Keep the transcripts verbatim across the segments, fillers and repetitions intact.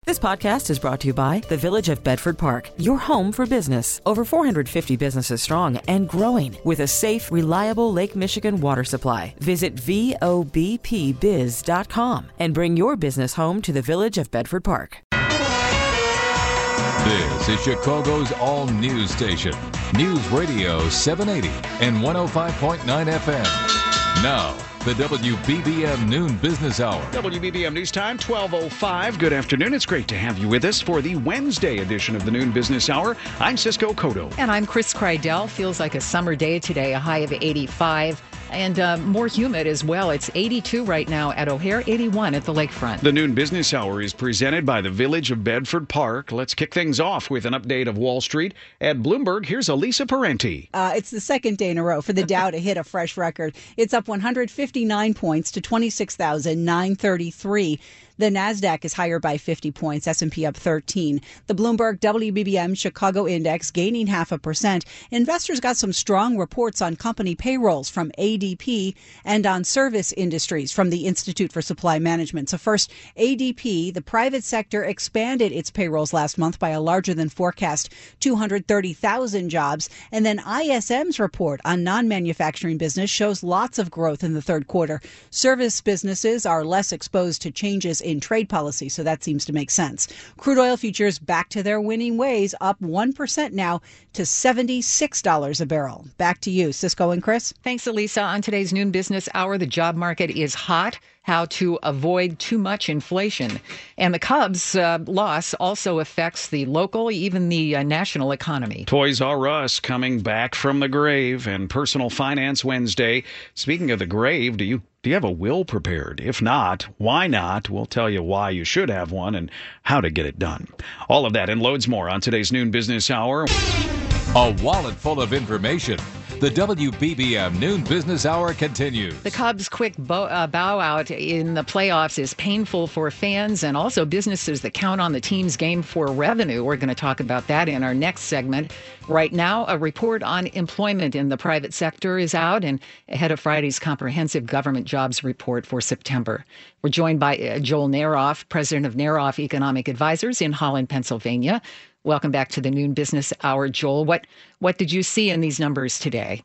This podcast is brought to you by the Village of Bedford Park, your home for business. Over four hundred fifty businesses strong and growing with a safe, reliable Lake Michigan water supply. Visit V O B P biz dot com and bring your business home to the Village of Bedford Park. This is Chicago's all-news station, News Radio seven eighty and one oh five point nine F M. Now, the W B B M Noon Business Hour. W B B M News Time, twelve oh five. Good afternoon. It's great to have you with us for the Wednesday edition of the Noon Business Hour. I'm Cisco Cotto. And I'm Chris Krydell. Feels like a summer day today, a high of eighty-five. And uh, more humid as well. It's eighty-two right now at O'Hare, eighty-one at the lakefront. The Noon Business Hour is presented by the Village of Bedford Park. Let's kick things off with an update of Wall Street. At Bloomberg, here's Elisa Parenti. Uh, it's the second day in a row for the Dow to hit a fresh record. It's up one hundred fifty-nine points to twenty-six thousand nine hundred thirty-three. The NASDAQ is higher by fifty points, S and P up thirteen. The Bloomberg W B B M Chicago Index gaining half a percent. Investors got some strong reports on company payrolls from A D P and on service industries from the Institute for Supply Management. So first, A D P, the private sector, expanded its payrolls last month by a larger than forecast two hundred thirty thousand jobs. And then I S M's report on non-manufacturing business shows lots of growth in the third quarter. Service businesses are less exposed to changes in trade policy, so that seems to make sense. Crude oil futures back to their winning ways, up one percent now to seventy-six dollars a barrel. Back to you, Cisco and Chris. Thanks, Elisa. On today's Noon Business Hour, the job market is hot. How to avoid too much inflation. And the Cubs' uh, loss also affects the local, even the uh, national economy. Toys R Us coming back from the grave and Personal Finance Wednesday. Speaking of the grave, do you do you have a will prepared? If not, why not? We'll tell you why you should have one and how to get it done. All of that and loads more on today's Noon Business Hour. A wallet full of information. The W B B M Noon Business Hour continues. The Cubs' quick bow, uh, bow out in the playoffs is painful for fans and also businesses that count on the team's game for revenue. We're going to talk about that in our next segment. Right now, a report on employment in the private sector is out and ahead of Friday's comprehensive government jobs report for September. We're joined by uh, Joel Naroff, president of Naroff Economic Advisors in Holland, Pennsylvania. Welcome back to the Noon Business Hour, Joel. What what did you see in these numbers today?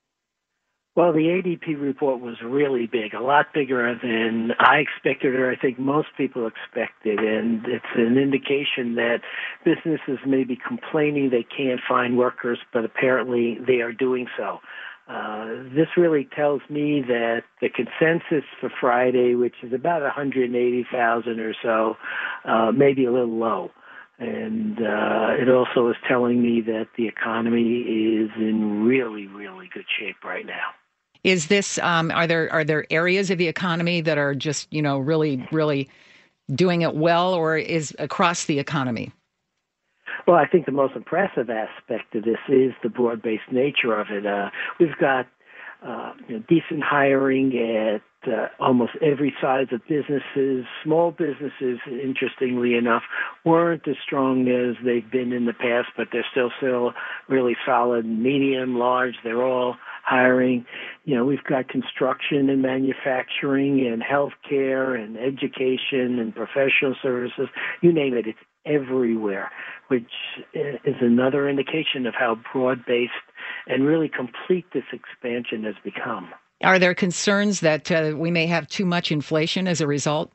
Well, the A D P report was really big, a lot bigger than I expected or I think most people expected. And it's an indication that businesses may be complaining they can't find workers, but apparently they are doing so. Uh, this really tells me that the consensus for Friday, which is about one hundred eighty thousand or so, uh, may be a little low. And uh, it also is telling me that the economy is in really, really good shape right now. Is this, um, are there are there areas of the economy that are just, you know, really, really doing it well, or is across the economy? Well, I think the most impressive aspect of this is the broad-based nature of it. Uh, we've got uh, you know, decent hiring at Uh, almost every size of businesses. Small businesses, interestingly enough, weren't as strong as they've been in the past, but they're still still really solid. Medium, large, they're all hiring. You know, we've got construction and manufacturing and healthcare and education and professional services. You name it, it's everywhere, which is another indication of how broad-based and really complete this expansion has become. Are there concerns that uh, we may have too much inflation as a result?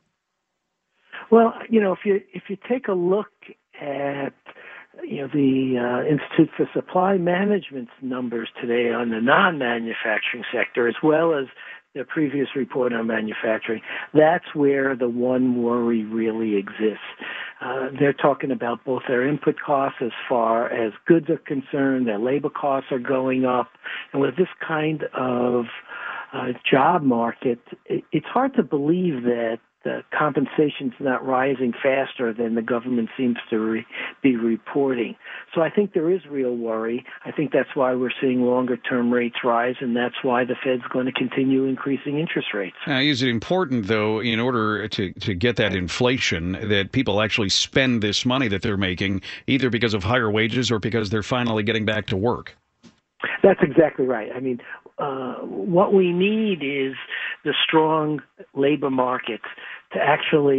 Well, you know, if you if you take a look at you know the uh, Institute for Supply Management's numbers today on the non-manufacturing sector, as well as the previous report on manufacturing, that's where the one worry really exists. Uh, they're talking about both their input costs as far as goods are concerned, their labor costs are going up, and with this kind of uh, job market, it, it's hard to believe that the compensation's not rising faster than the government seems to re- be reporting. So I think there is real worry. I think that's why we're seeing longer-term rates rise, and that's why the Fed's going to continue increasing interest rates. Now, is it important, though, in order to, to get that inflation, that people actually spend this money that they're making, either because of higher wages or because they're finally getting back to work? That's exactly right. I mean, uh, what we need is the strong labor market to actually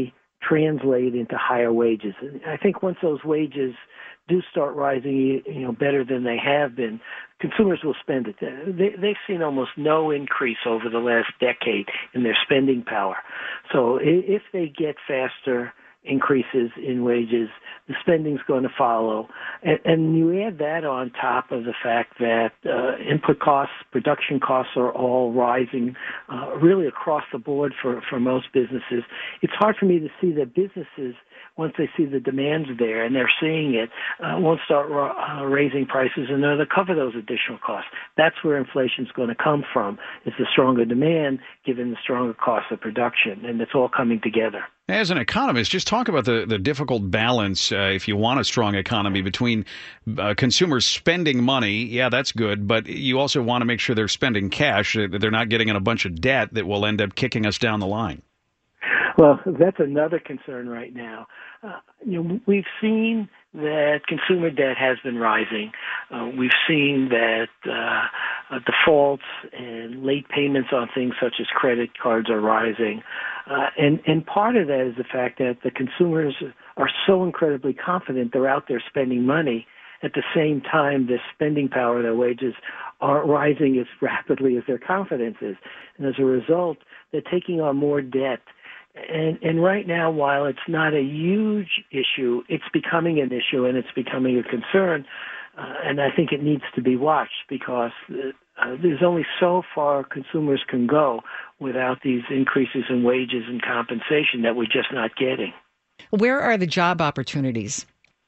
translate into higher wages. And I think once those wages do start rising, you know, better than they have been, consumers will spend it. They, they've seen almost no increase over the last decade in their spending power. So if they get faster increases in wages, the spending's going to follow. And, and you add that on top of the fact that uh, input costs, production costs are all rising uh, really across the board for, for most businesses. It's hard for me to see that businesses, once they see the demands there and they're seeing it, uh, won't start uh, raising prices in order to cover those additional costs. That's where inflation's going to come from, is the stronger demand given the stronger cost of production, and it's all coming together. As an economist, just talk about the, the difficult balance, uh, if you want a strong economy, between uh, consumers spending money. Yeah, that's good, but you also want to make sure they're spending cash, that they're not getting in a bunch of debt that will end up kicking us down the line. Well, that's another concern right now. Uh, you know, we've seen that consumer debt has been rising. Uh, we've seen that uh, uh, defaults and late payments on things such as credit cards are rising. Uh, and, and part of that is the fact that the consumers are so incredibly confident they're out there spending money. At the same time, their spending power, their wages aren't rising as rapidly as their confidence is. And as a result, they're taking on more debt. And, and right now, while it's not a huge issue, it's becoming an issue and it's becoming a concern. Uh, and I think it needs to be watched because uh, there's only so far consumers can go without these increases in wages and compensation that we're just not getting. Where are the job opportunities?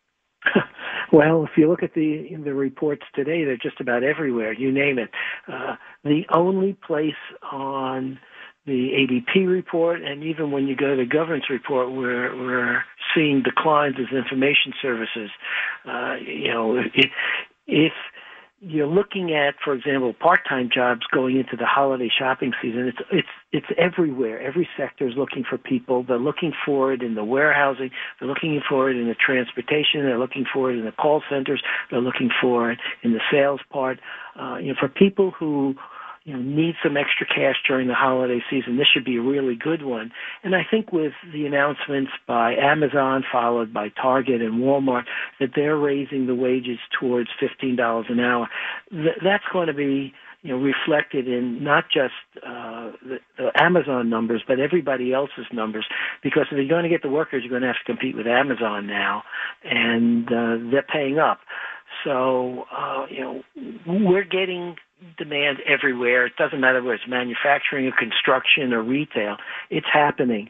Well, if you look at the the reports today, they're just about everywhere. You name it. Uh, the only place on the A D P report, and even when you go to the governance report, we're, we're seeing declines as information services. Uh, you know, if, if you're looking at, for example, part-time jobs going into the holiday shopping season, it's it's it's everywhere. Every sector is looking for people. They're looking for it in the warehousing. They're looking for it in the transportation. They're looking for it in the call centers. They're looking for it in the sales part. Uh, you know, for people who you know, need some extra cash during the holiday season, this should be a really good one. And I think with the announcements by Amazon, followed by Target and Walmart, that they're raising the wages towards fifteen dollars an hour, th- that's going to be you know, reflected in not just uh, the, the Amazon numbers, but everybody else's numbers. Because if you're going to get the workers, you're going to have to compete with Amazon now, and uh, they're paying up. So, uh, you know, we're getting demand everywhere. It doesn't matter whether it's manufacturing or construction or retail. It's happening,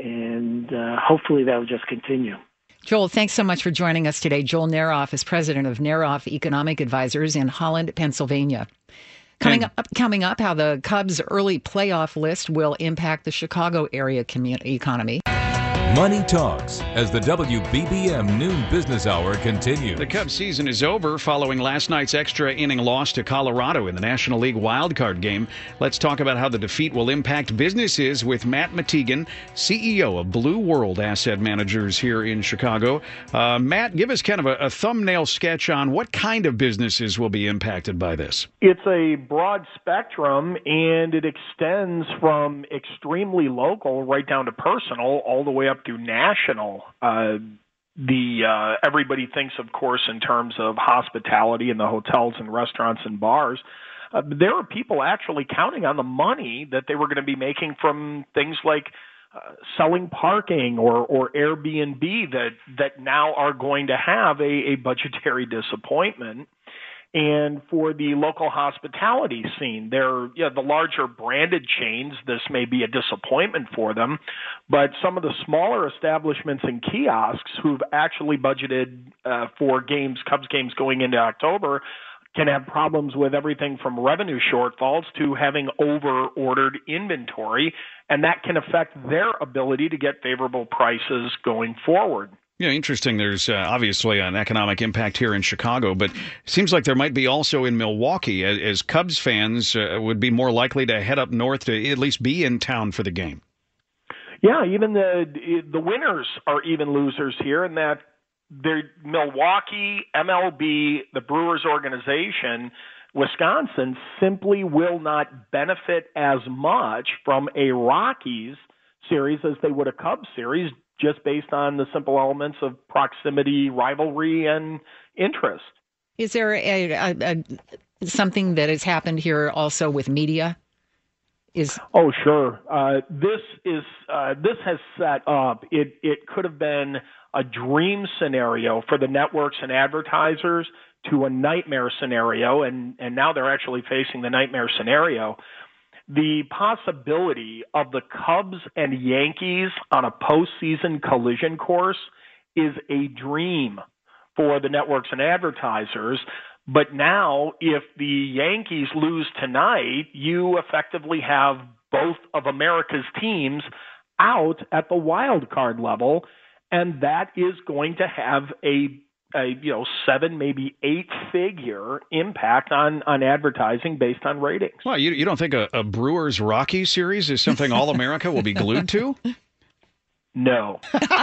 and uh, hopefully that will just continue. Joel, thanks so much for joining us today. Joel Neroff is president of Neroff Economic Advisors in Holland, Pennsylvania. Coming up, coming up, how the Cubs' early playoff list will impact the Chicago area community economy. Money Talks as the W B B M Noon Business Hour continues. The Cubs season is over following last night's extra inning loss to Colorado in the National League wildcard game. Let's talk about how the defeat will impact businesses with Matt Matigan, C E O of Blue World Asset Managers here in Chicago. Uh, Matt, give us kind of a, a thumbnail sketch on what kind of businesses will be impacted by this. It's a broad spectrum, and it extends from extremely local right down to personal all the way up to national. Uh, the uh, everybody thinks, of course, in terms of hospitality and the hotels and restaurants and bars. Uh, there are people actually counting on the money that they were going to be making from things like uh, selling parking or, or Airbnb that that now are going to have a, a budgetary disappointment. And for the local hospitality scene, they're, you know, the larger branded chains, this may be a disappointment for them, but some of the smaller establishments and kiosks who've actually budgeted uh, for games, Cubs games going into October, can have problems with everything from revenue shortfalls to having over-ordered inventory, and that can affect their ability to get favorable prices going forward. Yeah, interesting. There's uh, obviously an economic impact here in Chicago, but it seems like there might be also in Milwaukee, as, as Cubs fans uh, would be more likely to head up north to at least be in town for the game. Yeah, even the the winners are even losers here in that the Milwaukee, M L B, the Brewers organization, Wisconsin simply will not benefit as much from a Rockies series as they would a Cubs series just based on the simple elements of proximity, rivalry, and interest. Is there a, a, a something that has happened here also with media? Is oh sure. Uh, this is uh, this has set up. It it could have been a dream scenario for the networks and advertisers to a nightmare scenario, and and now they're actually facing the nightmare scenario. The possibility of the Cubs and Yankees on a postseason collision course is a dream for the networks and advertisers. But now, if the Yankees lose tonight, you effectively have both of America's teams out at the wild card level, and that is going to have a, a you know seven, maybe eight figure impact on, on advertising based on ratings. Well, you you don't think a, a Brewers Rockies series is something all America will be glued to? No.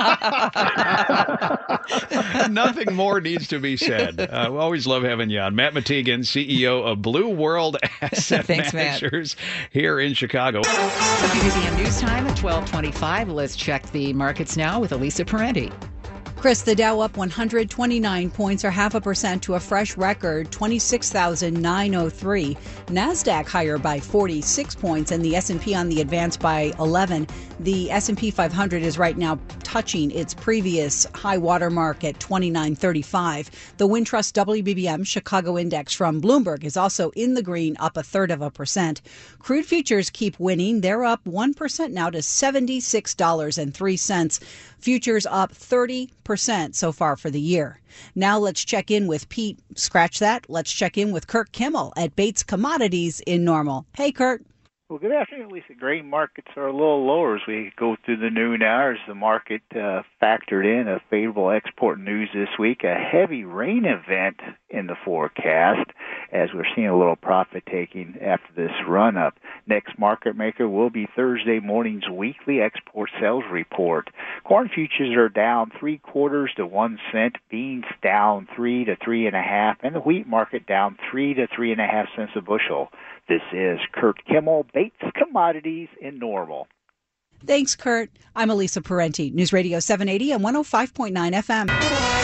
Nothing more needs to be said. Uh, we always love having you on. Matt Mategan, C E O of Blue World Asset Thanks, Managers here in Chicago. W B B M News Time at twelve twenty-five. Let's check the markets now with Elisa Parenti. Chris, the Dow up one hundred twenty-nine points or half a percent to a fresh record twenty-six thousand nine hundred three. NASDAQ higher by forty-six points and the S and P on the advance by eleven. The S and P five hundred is right now touching its previous high water mark at twenty-nine thirty-five. The Wintrust W B B M Chicago Index from Bloomberg is also in the green, up a third of a percent. Crude futures keep winning. They're up one percent now to seventy-six dollars and three cents. Futures up thirty percent so far for the year. Now let's check in with Pete. Scratch that. Let's check in with Kurt Kimmel at Bates Commodities in Normal. Hey, Kurt. Well, good afternoon, Lisa. Grain markets are a little lower as we go through the noon hours. The market uh, factored in a favorable export news this week, a heavy rain event in the forecast, as we're seeing a little profit taking after this run-up. Next market maker will be Thursday morning's weekly export sales report. Corn futures are down three quarters to one cent, beans down three to three and a half, and the wheat market down three to three and a half cents a bushel. This is Kurt Kimmel, Bates Commodities in Normal. Thanks, Kurt. I'm Elisa Parenti, News Radio seven eighty and one oh five point nine F M.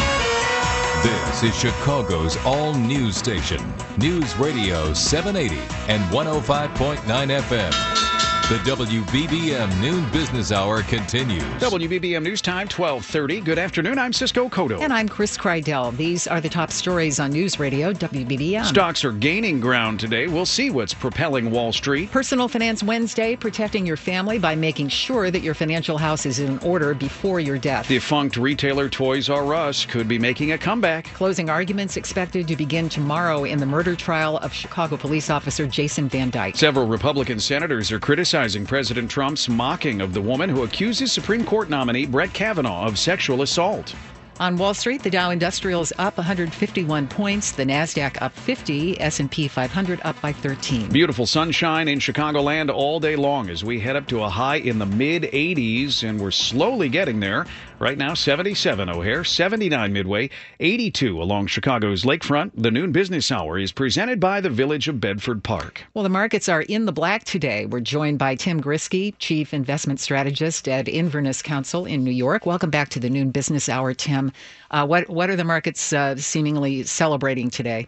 This is Chicago's all-news station, News Radio seven eighty and one oh five point nine F M. The W B B M Noon Business Hour continues. W B B M News Time, twelve thirty. Good afternoon. I'm Cisco Cotto. And I'm Chris Kreidel. These are the top stories on News Radio W B B M. Stocks are gaining ground today. We'll see what's propelling Wall Street. Personal Finance Wednesday, protecting your family by making sure that your financial house is in order before your death. Defunct retailer Toys R Us could be making a comeback. Closing arguments expected to begin tomorrow in the murder trial of Chicago police officer Jason Van Dyke. Several Republican senators are criticizing President Trump's mocking of the woman who accuses Supreme Court nominee Brett Kavanaugh of sexual assault. On Wall Street, the Dow Industrial is up one hundred fifty-one points, the NASDAQ up fifty, S and P five hundred up by thirteen. Beautiful sunshine in Chicagoland all day long as we head up to a high in the mid eighties, and we're slowly getting there. Right now, seventy-seven O'Hare, seventy-nine Midway, eighty-two along Chicago's lakefront. The Noon Business Hour is presented by the Village of Bedford Park. Well, the markets are in the black today. We're joined by Tim Grisky, Chief Investment Strategist at Inverness Counsel in New York. Welcome back to the Noon Business Hour, Tim. Uh, what what are the markets uh, seemingly celebrating today?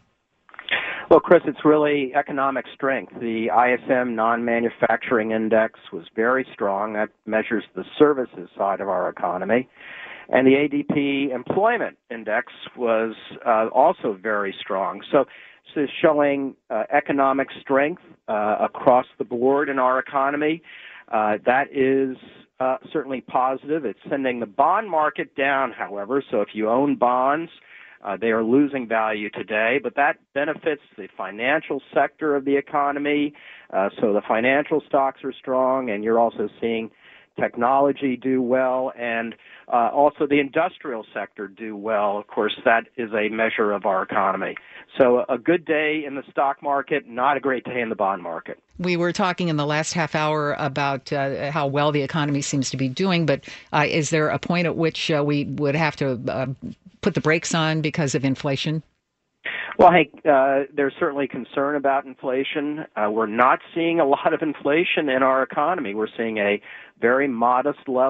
Well, Chris, it's really economic strength. The I S M non-manufacturing index was very strong. That measures the services side of our economy. And the A D P employment index was uh, also very strong. So this is showing uh, economic strength uh, across the board in our economy. Uh, that is Uh, certainly positive. It's sending the bond market down, however. So if you own bonds, uh, they are losing value today, but that benefits the financial sector of the economy. Uh, so the financial stocks are strong, and you're also seeing technology do well, and uh, also the industrial sector do well. Of course, that is a measure of our economy. So a good day in the stock market, not a great day in the bond market. We were talking in the last half hour about uh, how well the economy seems to be doing, but uh, is there a point at which uh, we would have to uh, put the brakes on because of inflation? Well, hey, uh, there's certainly concern about inflation. Uh, we're not seeing a lot of inflation in our economy. We're seeing a very modest level.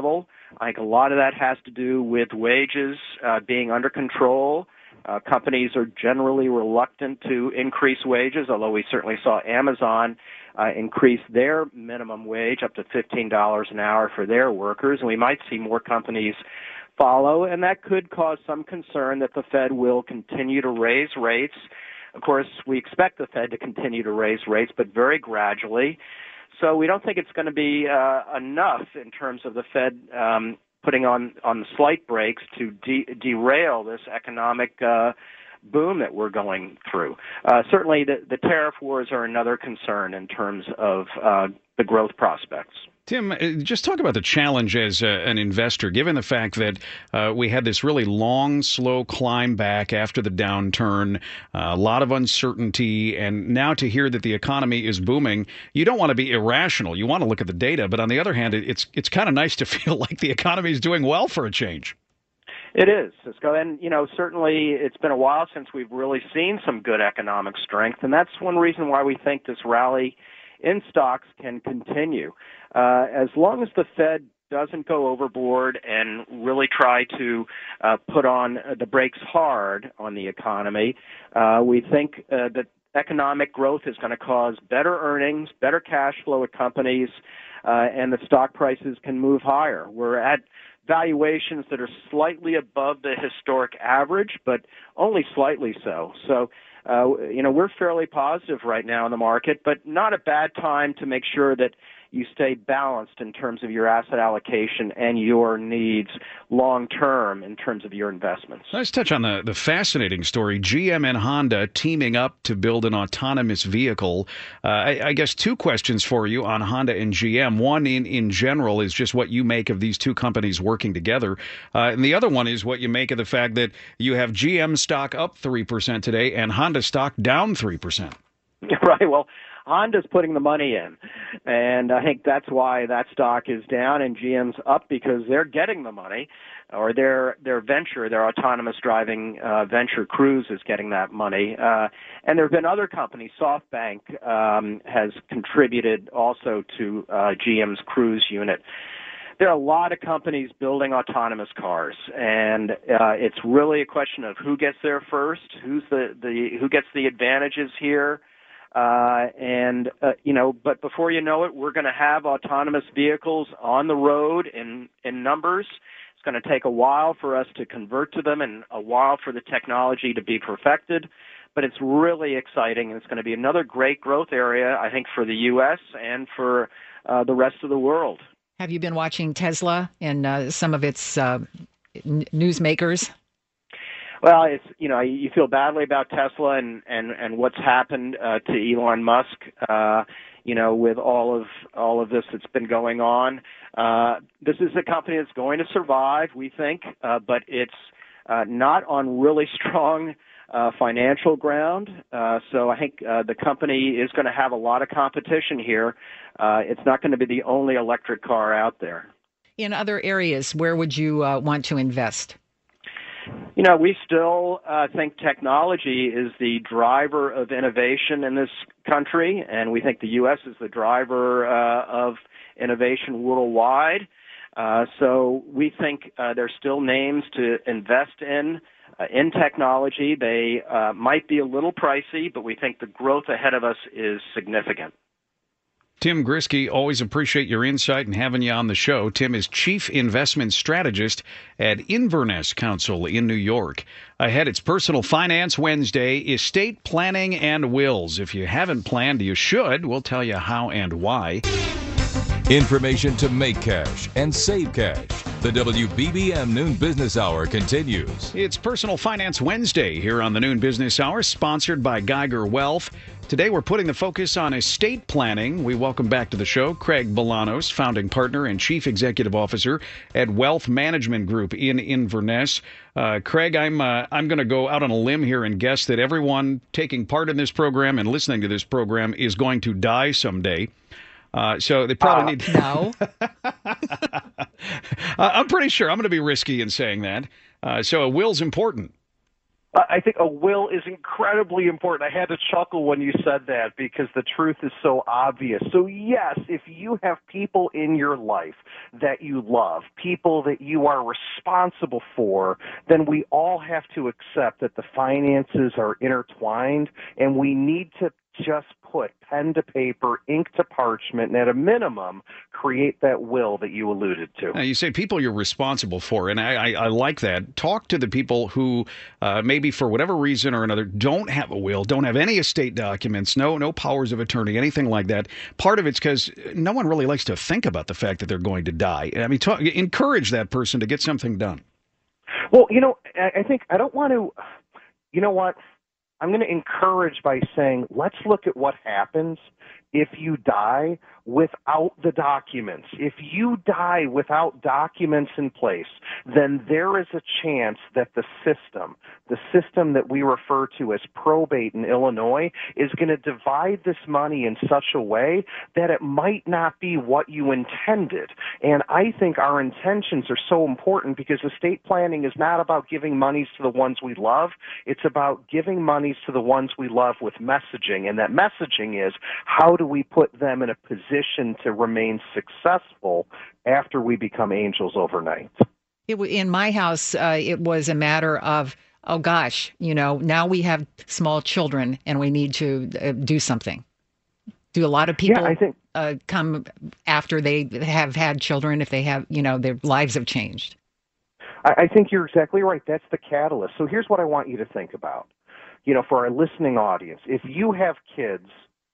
I think a lot of that has to do with wages uh, being under control. Uh, companies are generally reluctant to increase wages, although we certainly saw Amazon uh, increase their minimum wage up to fifteen dollars an hour for their workers, and we might see more companies follow, and that could cause some concern that the Fed will continue to raise rates. Of course, we expect the Fed to continue to raise rates, but very gradually. So we don't think it's going to be uh, enough in terms of the Fed um, putting on, on the slight brakes to de- derail this economic uh, boom that we're going through. Uh, certainly the, the tariff wars are another concern in terms of uh, the growth prospects. Tim, just talk about the challenge as uh, an investor, given the fact that uh, we had this really long, slow climb back after the downturn, uh, a lot of uncertainty, and now to hear that the economy is booming, you don't want to be irrational. You want to look at the data, but on the other hand, it's it's kind of nice to feel like the economy is doing well for a change. It is, Cisco, and you know certainly it's been a while since we've really seen some good economic strength, and that's one reason why we think this rally in stocks can continue. Uh, as long as the Fed doesn't go overboard and really try to uh, put on the brakes hard on the economy, uh, we think uh, that economic growth is going to cause better earnings, better cash flow at companies, uh, and the stock prices can move higher. We're at valuations that are slightly above the historic average, but only slightly so. So, uh, you know, we're fairly positive right now in the market, but not a bad time to make sure that you stay balanced in terms of your asset allocation and your needs long term in terms of your investments. Let's touch on the, the fascinating story. G M and Honda teaming up to build an autonomous vehicle. Uh, I, I guess two questions for you on Honda and G M. One in, in general is just what you make of these two companies working together. Uh, and the other one is what you make of the fact that you have G M stock up three percent today and Honda stock down three percent. Right. Well, Honda's putting the money in, and I think that's why that stock is down and G M's up, because they're getting the money, or their their venture, their autonomous driving uh, venture Cruise is getting that money. Uh, and there have been other companies. SoftBank um, has contributed also to uh, G M's Cruise unit. There are a lot of companies building autonomous cars, and uh, it's really a question of who gets there first, who's the, the who gets the advantages here. Uh, and, uh, you know, but before you know it, we're going to have autonomous vehicles on the road in, in numbers. It's going to take a while for us to convert to them and a while for the technology to be perfected. But it's really exciting, and it's going to be another great growth area, I think, for the U S and for uh, the rest of the world. Have you been watching Tesla and uh, some of its uh, n- newsmakers? Well, it's, you know, you feel badly about Tesla and, and, and what's happened uh, to Elon Musk, uh, you know, with all of all of this that's been going on. Uh, this is a company that's going to survive, we think, uh, but it's uh, not on really strong uh, financial ground. Uh, so I think uh, the company is going to have a lot of competition here. Uh, it's not going to be the only electric car out there. In other areas, where would you uh, want to invest? You know, we still uh, think technology is the driver of innovation in this country, and we think the U S is the driver uh, of innovation worldwide. Uh, so we think uh, there's still names to invest in, uh, in technology. They uh, might be a little pricey, but we think the growth ahead of us is significant. Tim Grisky, always appreciate your insight and having you on the show. Tim is Chief Investment Strategist at Inverness Counsel in New York. Ahead, it's Personal Finance Wednesday, estate planning and wills. If you haven't planned, you should. We'll tell you how and why. Information to make cash and save cash. The W B B M Noon Business Hour continues. It's Personal Finance Wednesday here on the Noon Business Hour, sponsored by Geiger Wealth. Today, we're putting the focus on estate planning. We welcome back to the show Craig Bolanos, founding partner and chief executive officer at Wealth Management Group in Inverness. Uh, Craig, I'm uh, I'm going to go out on a limb here and guess that everyone taking part in this program and listening to this program is going to die someday. Uh, so they probably uh, need to... No. I'm pretty sure. I'm going to be risky in saying that. Uh, so a will's important. I think a will is incredibly important. I had to chuckle when you said that because the truth is so obvious. So yes, if you have people in your life that you love, people that you are responsible for, then we all have to accept that the finances are intertwined, and we need to just put pen to paper, ink to parchment, and at a minimum, create that will that you alluded to. Now, you say people you're responsible for, and I, I, I like that. Talk to the people who uh, maybe for whatever reason or another don't have a will, don't have any estate documents, no no powers of attorney, anything like that. Part of it's because no one really likes to think about the fact that they're going to die. I mean, talk, encourage that person to get something done. Well, you know, I, I think I don't want to, you know what? I'm going to encourage by saying, let's look at what happens if you die without the documents. If you die without documents in place, then there is a chance that the system, the system that we refer to as probate in Illinois, is going to divide this money in such a way that it might not be what you intended. And I think our intentions are so important because estate planning is not about giving monies to the ones we love. It's about giving monies to the ones we love with messaging. And that messaging is, how do we put them in a position to remain successful after we become angels overnight? It, in my house, uh, it was a matter of, oh gosh, you know, now we have small children and we need to uh, do something. Do a lot of people yeah, I think, uh, come after they have had children if they have, you know, their lives have changed? I, I think you're exactly right. That's the catalyst. So here's what I want you to think about. You know, for our listening audience, if you have kids,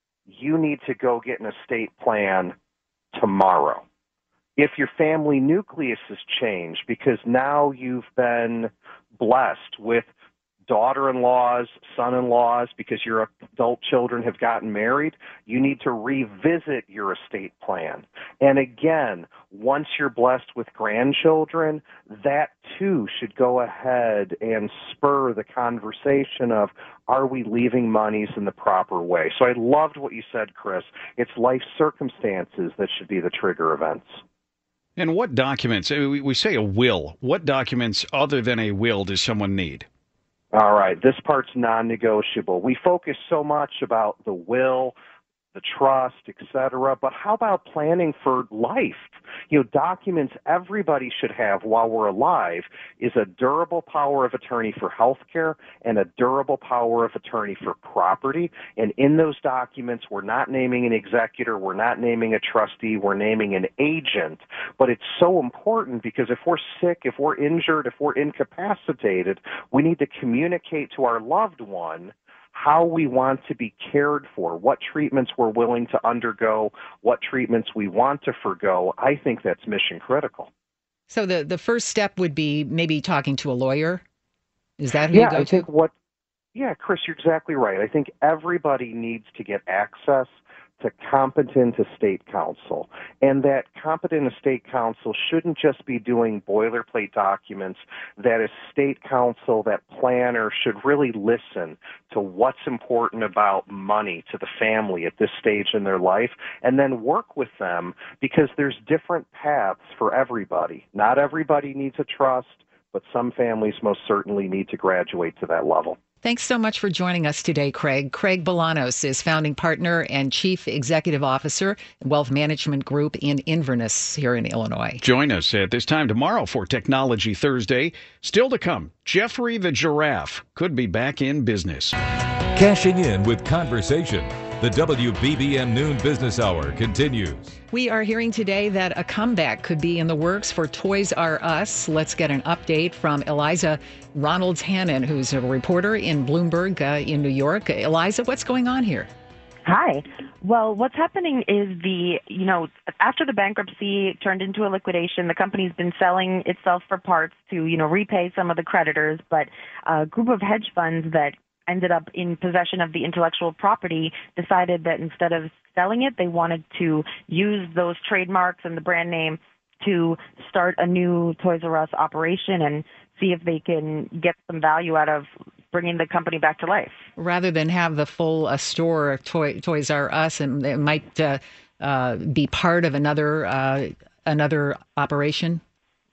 you need to go get an estate plan tomorrow. If your family nucleus has changed because now you've been blessed with daughter-in-laws, son-in-laws, because your adult children have gotten married, you need to revisit your estate plan. And again, once you're blessed with grandchildren, that too should go ahead and spur the conversation of, are we leaving monies in the proper way? So I loved what you said, Chris. It's life circumstances that should be the trigger events. And what documents, we say a will, what documents other than a will does someone need? All right, this part's non-negotiable. We focus so much about the will, the trust, et cetera, but how about planning for life? You know, documents everybody should have while we're alive is a durable power of attorney for health care and a durable power of attorney for property. And in those documents, we're not naming an executor, we're not naming a trustee, we're naming an agent. But it's so important because if we're sick, if we're injured, if we're incapacitated, we need to communicate to our loved one how we want to be cared for, what treatments we're willing to undergo, what treatments we want to forgo. I think that's mission critical. So the, the first step would be maybe talking to a lawyer? Is that who yeah, you go I to? think what, yeah, Chris, you're exactly right. I think everybody needs to get access to competent estate counsel. And that competent estate counsel shouldn't just be doing boilerplate documents. That estate counsel, that planner should really listen to what's important about money to the family at this stage in their life and then work with them because there's different paths for everybody. Not everybody needs a trust, but some families most certainly need to graduate to that level. Thanks so much for joining us today, Craig. Craig Bolanos is founding partner and chief executive officer at Wealth Management Group in Inverness here in Illinois. Join us at this time tomorrow for Technology Thursday. Still to come, Jeffrey the Giraffe could be back in business. Cashing in with conversation. The W B B M Noon Business Hour continues. We are hearing today that a comeback could be in the works for Toys R Us. Let's get an update from Eliza Ronalds-Hannon, who's a reporter in Bloomberg uh, in New York. Eliza, what's going on here? Hi. Well, what's happening is the, you know, after the bankruptcy turned into a liquidation, the company's been selling itself for parts to, you know, repay some of the creditors, but a group of hedge funds that ended up in possession of the intellectual property decided that instead of selling it, they wanted to use those trademarks and the brand name to start a new Toys R Us operation and see if they can get some value out of bringing the company back to life. Rather than have the full uh, store of toy, Toys R Us, and it might uh, uh, be part of another uh, another operation?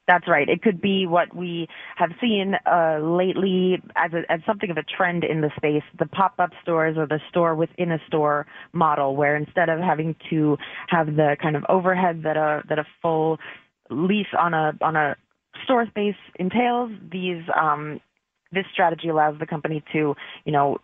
That's right. It could be what we have seen uh, lately as, a, as something of a trend in the space, the pop-up stores or the store within a store model, where instead of having to have the kind of overhead that a that a full lease on a on a store space entails, these um, this strategy allows the company to, you know,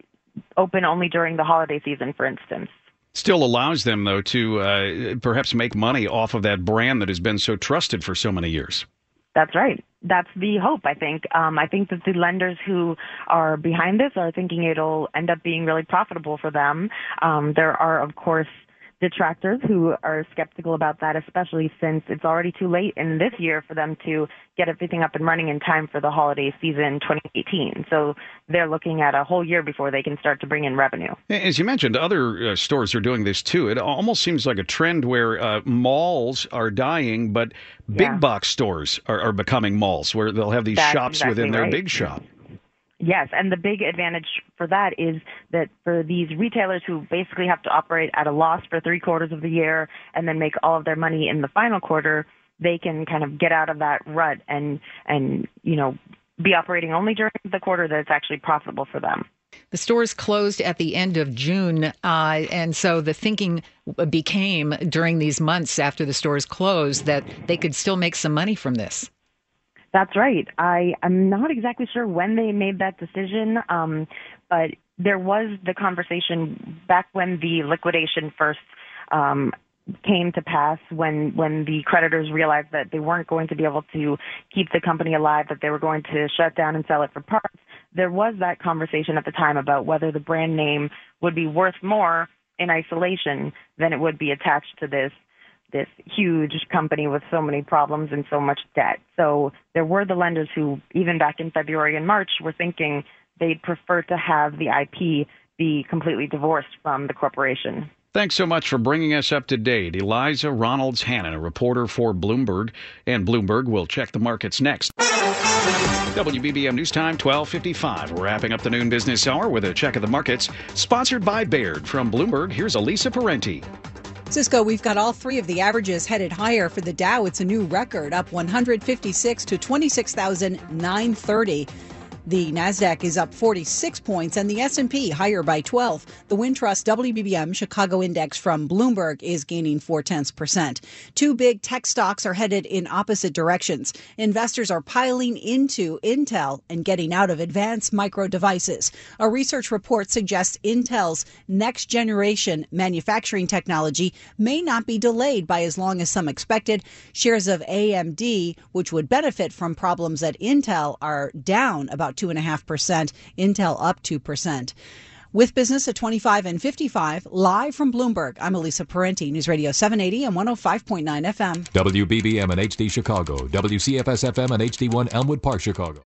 open only during the holiday season, for instance. Still allows them, though, to uh, perhaps make money off of that brand that has been so trusted for so many years. That's right. That's the hope, I think. Um, I think that the lenders who are behind this are thinking it'll end up being really profitable for them. Um, there are, of course, detractors who are skeptical about that, especially since it's already too late in this year for them to get everything up and running in time for the holiday season twenty eighteen. So they're looking at a whole year before they can start to bring in revenue. As you mentioned, other uh, stores are doing this too. It almost seems like a trend where uh, malls are dying, but big Yeah. box stores are, are becoming malls, where they'll have these That's shops exactly within their right. big shop. Yes, and the big advantage for that is that for these retailers who basically have to operate at a loss for three quarters of the year and then make all of their money in the final quarter, they can kind of get out of that rut and, and you know, be operating only during the quarter that it's actually profitable for them. The stores closed at the end of June, uh, and so the thinking became during these months after the stores closed that they could still make some money from this. That's right. I, I'm not exactly sure when they made that decision, um, but there was the conversation back when the liquidation first um, came to pass, when, when the creditors realized that they weren't going to be able to keep the company alive, that they were going to shut down and sell it for parts. There was that conversation at the time about whether the brand name would be worth more in isolation than it would be attached to this this huge company with so many problems and so much debt. So there were the lenders who, even back in February and March, were thinking they'd prefer to have the I P be completely divorced from the corporation. Thanks so much for bringing us up to date. Eliza Ronalds-Hannon, a reporter for Bloomberg. And Bloomberg will check the markets next. W B B M News Time, twelve fifty-five. We're wrapping up the noon business hour with a check of the markets. Sponsored by Baird. From Bloomberg, here's Elisa Parenti. Cisco, we've got all three of the averages headed higher. For the Dow, it's a new record, up one hundred fifty-six to twenty-six thousand nine hundred thirty. The Nasdaq is up forty-six points, and the S and P higher by twelve. The Wintrust W B B M Chicago Index from Bloomberg is gaining four-tenths percent. Two big tech stocks are headed in opposite directions. Investors are piling into Intel and getting out of Advanced Micro Devices. A research report suggests Intel's next-generation manufacturing technology may not be delayed by as long as some expected. Shares of A M D, which would benefit from problems at Intel, are down about two point five percent. Intel up two percent. With business at twenty-five and fifty-five, live from Bloomberg, I'm Elisa Parenti, News Radio seven eighty and one oh five point nine F M. W B B M and H D Chicago, W C F S F M and H D one Elmwood Park, Chicago.